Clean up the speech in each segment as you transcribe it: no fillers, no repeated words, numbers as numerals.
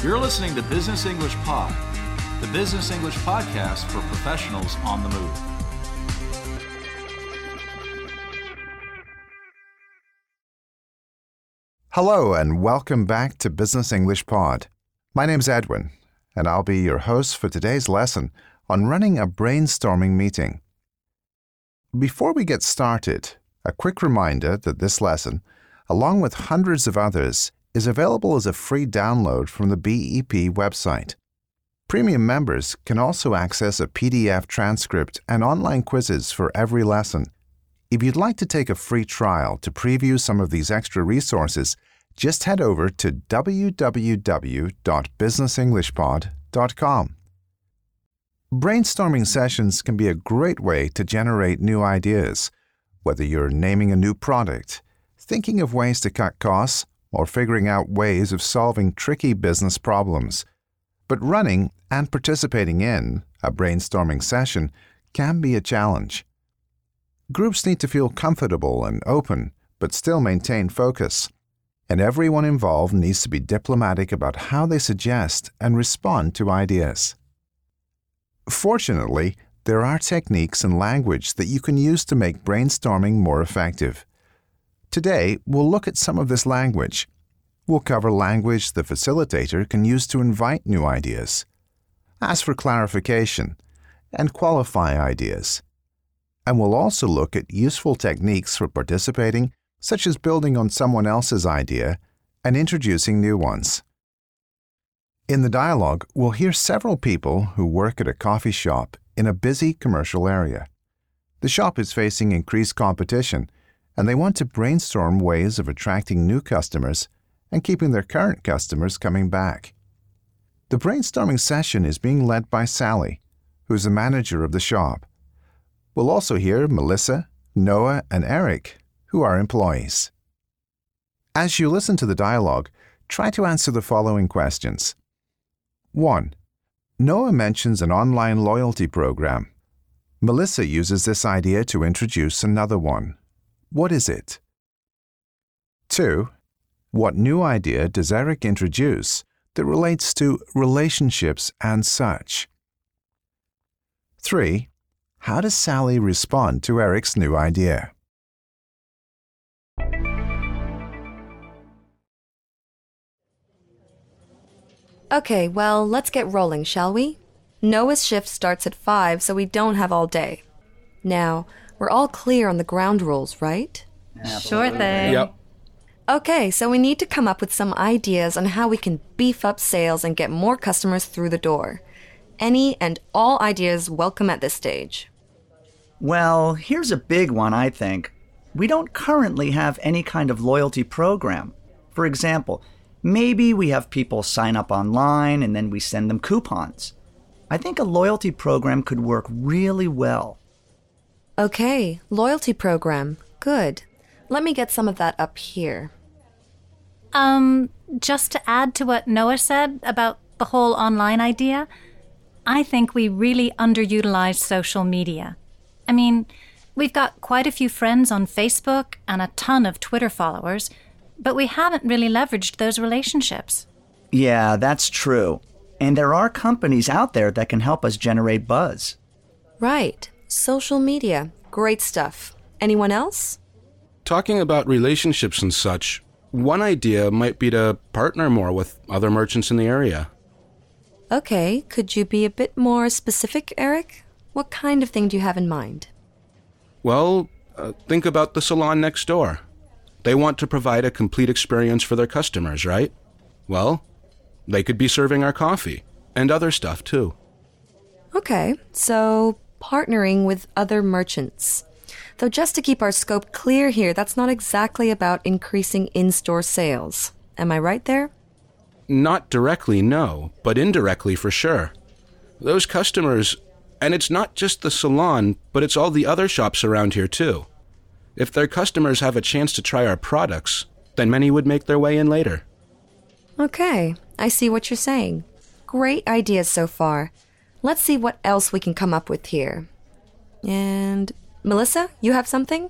You're listening to Business English Pod, the business English podcast for professionals on the move. Hello and welcome back to Business English Pod. My name's Edwin, and I'll be your host for today's lesson on running a brainstorming meeting. Before we get started, a quick reminder that this lesson, along with hundreds of others, is available as a free download from the BEP website. Premium members can also access a PDF transcript and online quizzes for every lesson. If you'd like to take a free trial to preview some of these extra resources, just head over to www.businessenglishpod.com. Brainstorming sessions can be a great way to generate new ideas, whether you're naming a new product, thinking of ways to cut costs, or figuring out ways of solving tricky business problems. But running and participating in a brainstorming session can be a challenge. Groups need to feel comfortable and open, but still maintain focus. And everyone involved needs to be diplomatic about how they suggest and respond to ideas. Fortunately, there are techniques and language that you can use to make brainstorming more effective. Today, we'll look at some of this language. We'll cover language the facilitator can use to invite new ideas, ask for clarification, and qualify ideas. And we'll also look at useful techniques for participating, such as building on someone else's idea and introducing new ones. In the dialogue, we'll hear several people who work at a coffee shop in a busy commercial area. The shop is facing increased competition, and they want to brainstorm ways of attracting new customers and keeping their current customers coming back. The brainstorming session is being led by Sally, who's the manager of the shop. We'll also hear Melissa, Noah, and Eric, who are employees. As you listen to the dialogue, try to answer the following questions. 1. Noah mentions an online loyalty program. Melissa uses this idea to introduce another one. What is it? 2. What new idea does Eric introduce that relates to relationships and such? 3. How does Sally respond to Eric's new idea? Okay, well, let's get rolling, shall we? Noah's shift starts at 5, so we don't have all day. Now, we're all clear on the ground rules, right? Sure thing. Yep. Okay, so we need to come up with some ideas on how we can beef up sales and get more customers through the door. Any and all ideas welcome at this stage. Well, here's a big one, I think. We don't currently have any kind of loyalty program. For example, maybe we have people sign up online and then we send them coupons. I think a loyalty program could work really well. Okay, loyalty program. Good. Let me get some of that up here. Just to add to what Noah said about the whole online idea, I think we really underutilized social media. I mean, we've got quite a few friends on Facebook and a ton of Twitter followers, but we haven't really leveraged those relationships. Yeah, that's true. And there are companies out there that can help us generate buzz. Right. Social media. Great stuff. Anyone else? Talking about relationships and such, one idea might be to partner more with other merchants in the area. Okay, could you be a bit more specific, Eric? What kind of thing do you have in mind? Well, think about the salon next door. They want to provide a complete experience for their customers, right? Well, they could be serving our coffee and other stuff too. Okay, so partnering with other merchants. Though just to keep our scope clear here, that's not exactly about increasing in-store sales. Am I right there? Not directly, no, but indirectly for sure. Those customers, and it's not just the salon, but it's all the other shops around here too. If their customers have a chance to try our products, then many would make their way in later. Okay, I see what you're saying. Great ideas so far. Let's see what else we can come up with here. And Melissa, you have something?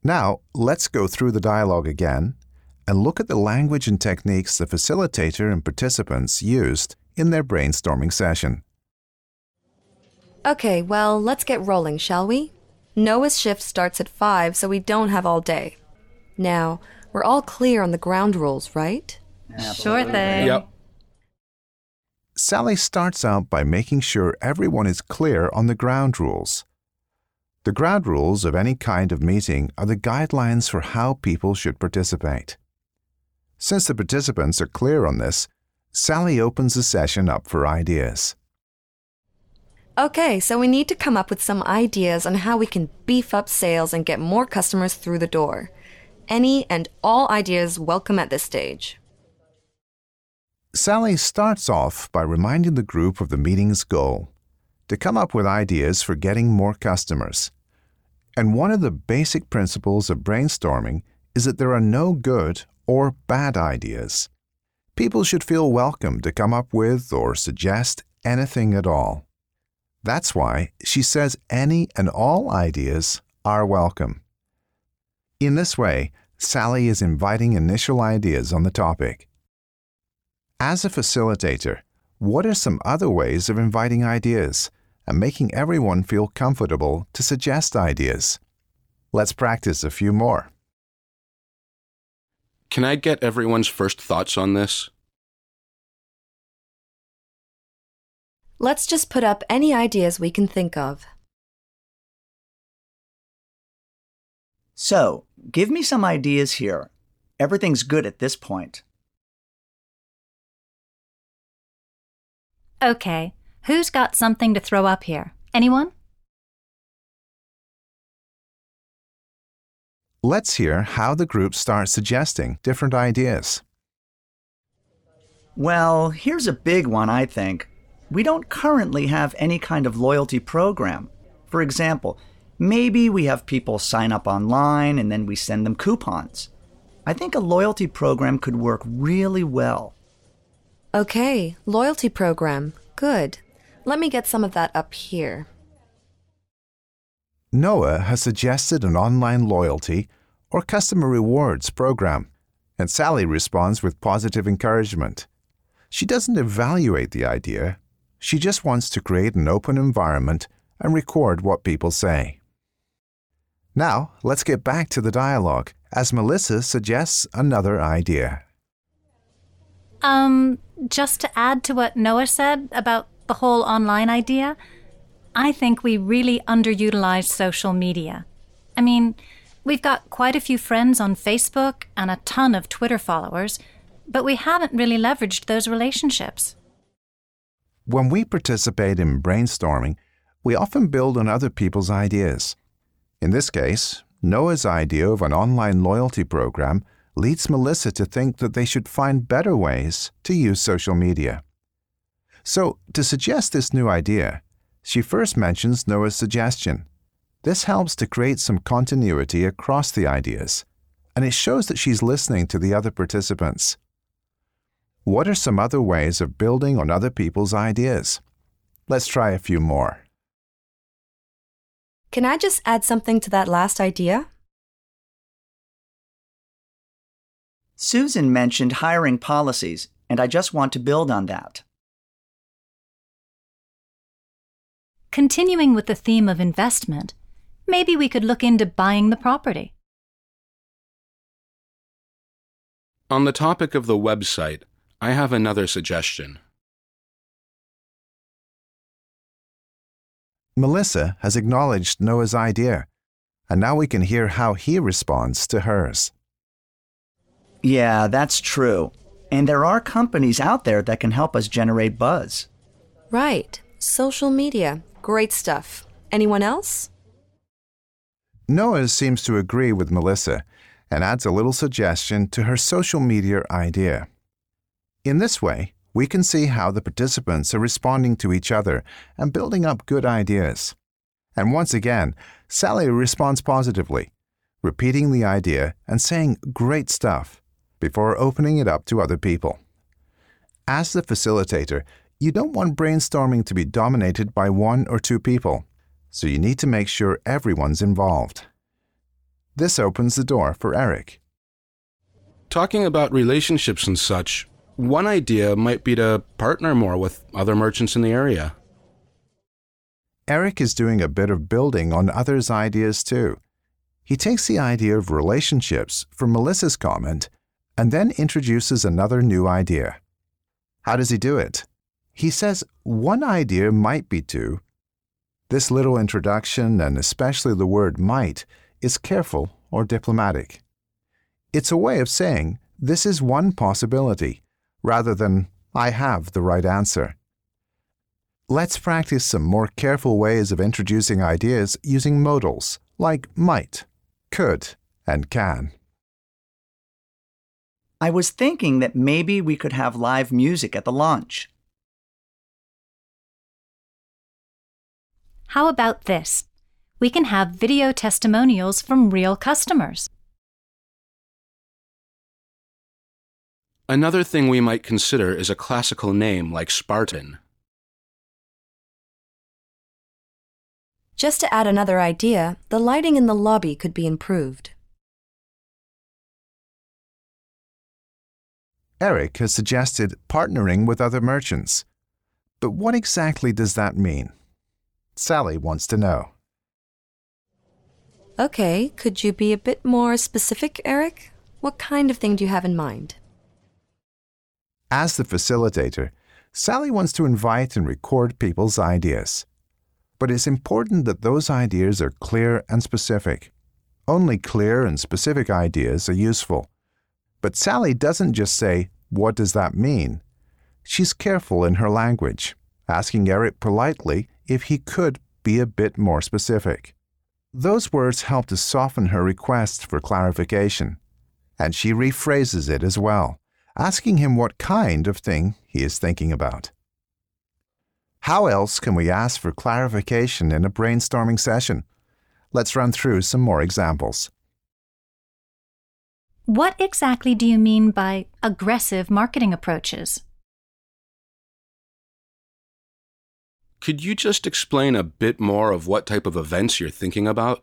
Now, let's go through the dialogue again and look at the language and techniques the facilitator and participants used in their brainstorming session. Okay, well, let's get rolling, shall we? Noah's shift starts at 5, so we don't have all day. Now, we're all clear on the ground rules, right? Sure thing. Yep. Sally starts out by making sure everyone is clear on the ground rules. The ground rules of any kind of meeting are the guidelines for how people should participate. Since the participants are clear on this, Sally opens the session up for ideas. Okay, so we need to come up with some ideas on how we can beef up sales and get more customers through the door. Any and all ideas welcome at this stage. Sally starts off by reminding the group of the meeting's goal, to come up with ideas for getting more customers. And one of the basic principles of brainstorming is that there are no good or bad ideas. People should feel welcome to come up with or suggest anything at all. That's why she says any and all ideas are welcome. In this way, Sally is inviting initial ideas on the topic. As a facilitator, what are some other ways of inviting ideas and making everyone feel comfortable to suggest ideas? Let's practice a few more. Can I get everyone's first thoughts on this? Let's just put up any ideas we can think of. So, give me some ideas here. Everything's good at this point. Okay, who's got something to throw up here? Anyone? Let's hear how the group starts suggesting different ideas. Well, here's a big one, I think. We don't currently have any kind of loyalty program. For example, maybe we have people sign up online and then we send them coupons. I think a loyalty program could work really well. Okay, loyalty program. Good. Let me get some of that up here. Noah has suggested an online loyalty or customer rewards program, and Sally responds with positive encouragement. She doesn't evaluate the idea. She just wants to create an open environment and record what people say. Now, let's get back to the dialogue as Melissa suggests another idea. Just to add to what Noah said about the whole online idea, I think we really underutilize social media. I mean, we've got quite a few friends on Facebook and a ton of Twitter followers, but we haven't really leveraged those relationships. When we participate in brainstorming, we often build on other people's ideas. In this case, Noah's idea of an online loyalty program leads Melissa to think that they should find better ways to use social media. So, to suggest this new idea, she first mentions Noah's suggestion. This helps to create some continuity across the ideas, and it shows that she's listening to the other participants. What are some other ways of building on other people's ideas? Let's try a few more. Can I just add something to that last idea? Susan mentioned hiring policies, and I just want to build on that. Continuing with the theme of investment, maybe we could look into buying the property. On the topic of the website, I have another suggestion. Melissa has acknowledged Noah's idea, and now we can hear how he responds to hers. Yeah, that's true. And there are companies out there that can help us generate buzz. Right. Social media. Great stuff. Anyone else? Noah seems to agree with Melissa and adds a little suggestion to her social media idea. In this way, we can see how the participants are responding to each other and building up good ideas. And once again, Sally responds positively, repeating the idea and saying great stuff before opening it up to other people. As the facilitator, you don't want brainstorming to be dominated by one or two people, so you need to make sure everyone's involved. This opens the door for Eric. Talking about relationships and such, one idea might be to partner more with other merchants in the area. Eric is doing a bit of building on others' ideas too. He takes the idea of relationships from Melissa's comment and then introduces another new idea. How does he do it? He says one idea might be to. This little introduction, and especially the word might, is careful or diplomatic. It's a way of saying this is one possibility, rather than I have the right answer. Let's practice some more careful ways of introducing ideas using modals like might, could, and can. I was thinking that maybe we could have live music at the launch. How about this? We can have video testimonials from real customers. Another thing we might consider is a classical name like Spartan. Just to add another idea, the lighting in the lobby could be improved. Eric has suggested partnering with other merchants. But what exactly does that mean? Sally wants to know. Okay, could you be a bit more specific, Eric? What kind of thing do you have in mind? As the facilitator, Sally wants to invite and record people's ideas. But it's important that those ideas are clear and specific. Only clear and specific ideas are useful. But Sally doesn't just say, "What does that mean?" She's careful in her language, asking Eric politely if he could be a bit more specific. Those words help to soften her request for clarification. And she rephrases it as well, asking him what kind of thing he is thinking about. How else can we ask for clarification in a brainstorming session? Let's run through some more examples. What exactly do you mean by aggressive marketing approaches? Could you just explain a bit more of what type of events you're thinking about?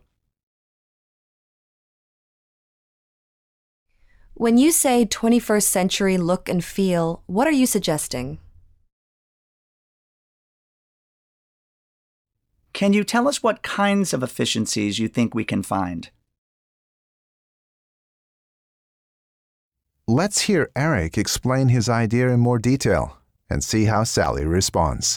When you say 21st century look and feel, what are you suggesting? Can you tell us what kinds of efficiencies you think we can find? Let's hear Eric explain his idea in more detail and see how Sally responds.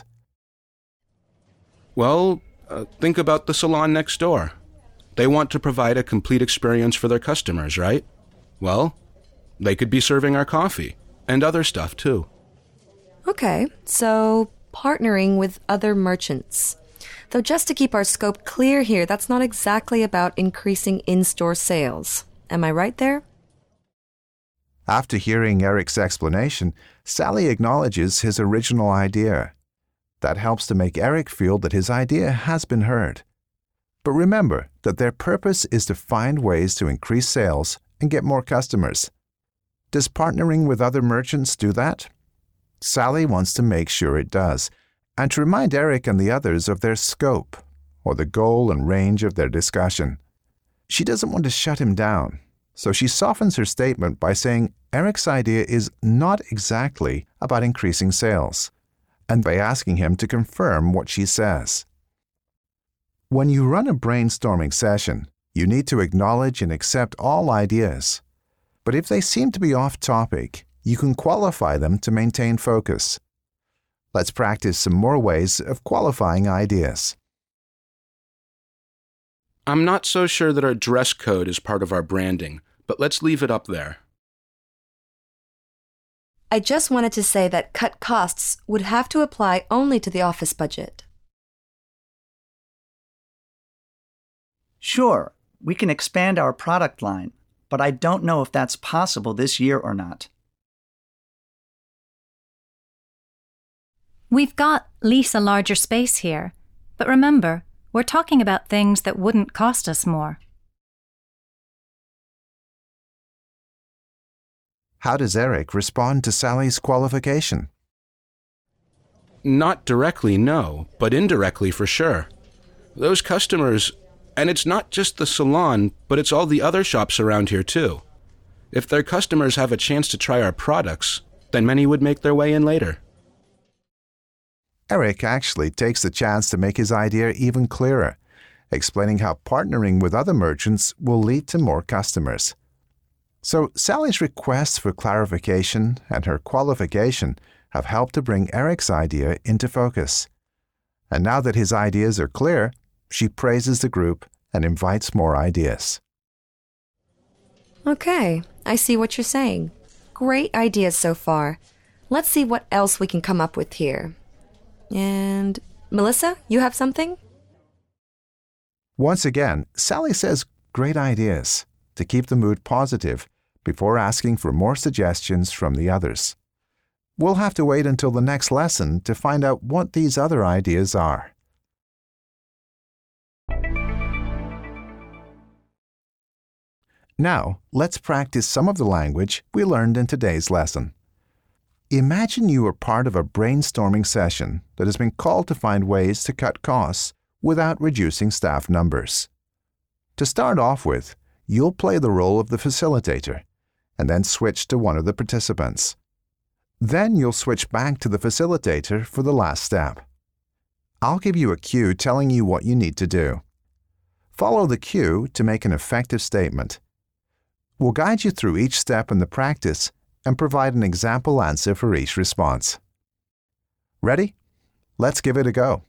Well, think about the salon next door. They want to provide a complete experience for their customers, right? Well, they could be serving our coffee and other stuff too. Okay, so partnering with other merchants. Though just to keep our scope clear here, that's not exactly about increasing in-store sales. Am I right there? After hearing Eric's explanation, Sally acknowledges his original idea. That helps to make Eric feel that his idea has been heard. But remember that their purpose is to find ways to increase sales and get more customers. Does partnering with other merchants do that? Sally wants to make sure it does, and to remind Eric and the others of their scope, or the goal and range of their discussion. She doesn't want to shut him down, so she softens her statement by saying Eric's idea is not exactly about increasing sales, and by asking him to confirm what she says. When you run a brainstorming session, you need to acknowledge and accept all ideas. But if they seem to be off topic, you can qualify them to maintain focus. Let's practice some more ways of qualifying ideas. I'm not so sure that our dress code is part of our branding, but let's leave it up there. I just wanted to say that cut costs would have to apply only to the office budget. Sure, we can expand our product line, but I don't know if that's possible this year or not. We've got lease a larger space here, but remember, we're talking about things that wouldn't cost us more. How does Eric respond to Sally's qualification? Not directly, no, but indirectly for sure. Those customers, And it's not just the salon, but it's all the other shops around here too. If their customers have a chance to try our products, then many would make their way in later. Eric actually takes the chance to make his idea even clearer, explaining how partnering with other merchants will lead to more customers. So Sally's request for clarification and her qualification have helped to bring Eric's idea into focus. And now that his ideas are clear, she praises the group and invites more ideas. Okay, I see what you're saying. Great ideas so far. Let's see what else we can come up with here. And Melissa, you have something? Once again, Sally says great ideas to keep the mood positive before asking for more suggestions from the others. We'll have to wait until the next lesson to find out what these other ideas are. Now, let's practice some of the language we learned in today's lesson. Imagine you are part of a brainstorming session that has been called to find ways to cut costs without reducing staff numbers. To start off with, you'll play the role of the facilitator and then switch to one of the participants. Then you'll switch back to the facilitator for the last step. I'll give you a cue telling you what you need to do. Follow the cue to make an effective statement. We'll guide you through each step in the practice and provide an example answer for each response. Ready? Let's give it a go.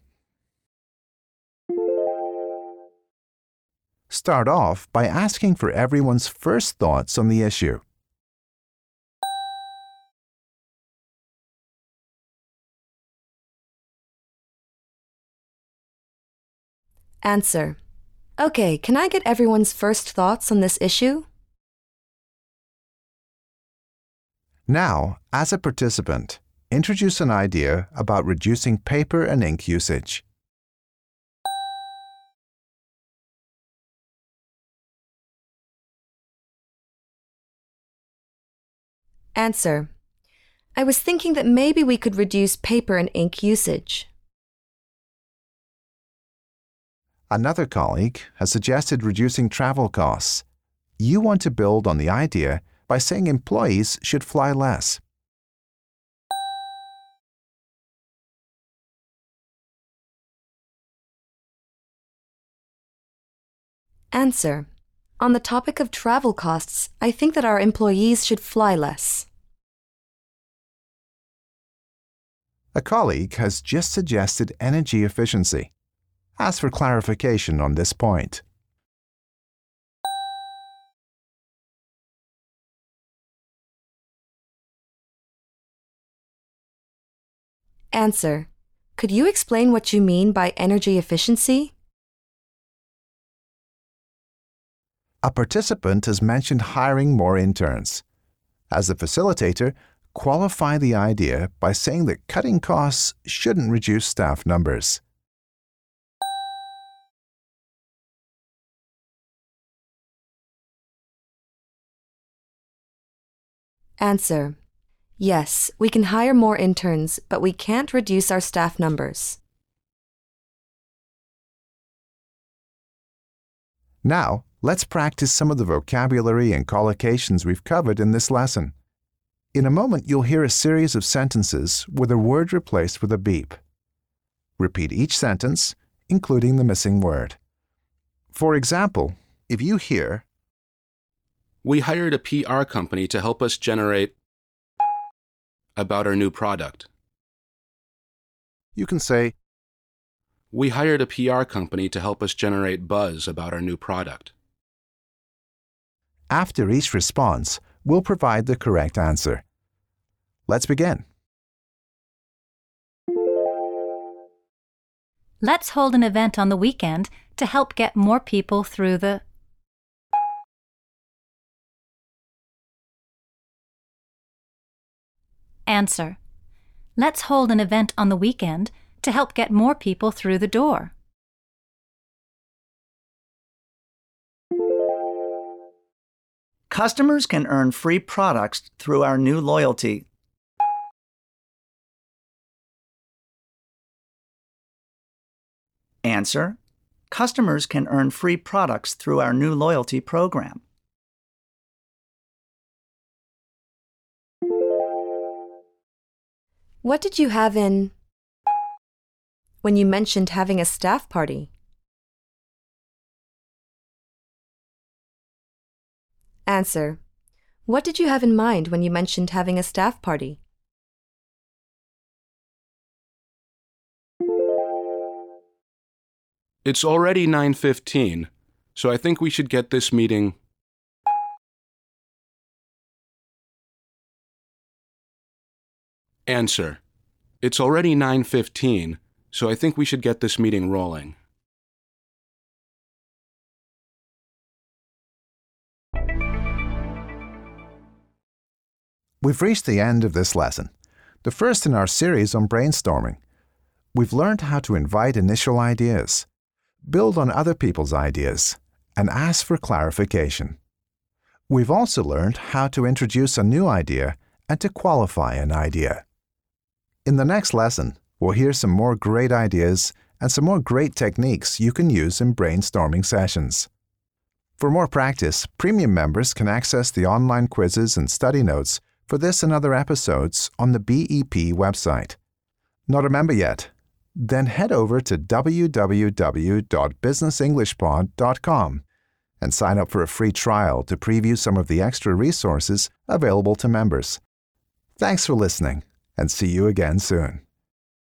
Start off by asking for everyone's first thoughts on the issue. Answer. Okay, can I get everyone's first thoughts on this issue? Now, as a participant, introduce an idea about reducing paper and ink usage. Answer. I was thinking that maybe we could reduce paper and ink usage. Another colleague has suggested reducing travel costs. You want to build on the idea by saying employees should fly less. Answer. On the topic of travel costs, I think that our employees should fly less. A colleague has just suggested energy efficiency. Ask for clarification on this point. Answer. Could you explain what you mean by energy efficiency? A participant has mentioned hiring more interns. As a facilitator, qualify the idea by saying that cutting costs shouldn't reduce staff numbers. Answer. Yes, we can hire more interns, but we can't reduce our staff numbers. Now, let's practice some of the vocabulary and collocations we've covered in this lesson. In a moment, you'll hear a series of sentences with a word replaced with a beep. Repeat each sentence, including the missing word. For example, if you hear, We hired a PR company to help us generate about our new product. you can say, We hired a PR company to help us generate buzz about our new product. after each response, we'll provide the correct answer. Let's begin. Let's hold an event on the weekend to help get more people through the... Answer. Let's hold an event on the weekend to help get more people through the door. Customers can earn free products through our new loyalty. Answer. customers can earn free products through our new loyalty program. What did you have in when you mentioned having a staff party? Answer. What did you have in mind when you mentioned having a staff party? It's already 9:15, so I think we should get this meeting. Answer. It's already 9:15, so I think we should get this meeting rolling. We've reached the end of this lesson, the first in our series on brainstorming. We've learned how to invite initial ideas, build on other people's ideas, and ask for clarification. We've also learned how to introduce a new idea and to qualify an idea. In the next lesson, we'll hear some more great ideas and some more great techniques you can use in brainstorming sessions. For more practice, premium members can access the online quizzes and study notes for this and other episodes on the BEP website. Not a member yet? Then head over to www.businessenglishpod.com and sign up for a free trial to preview some of the extra resources available to members. Thanks for listening, and see you again soon.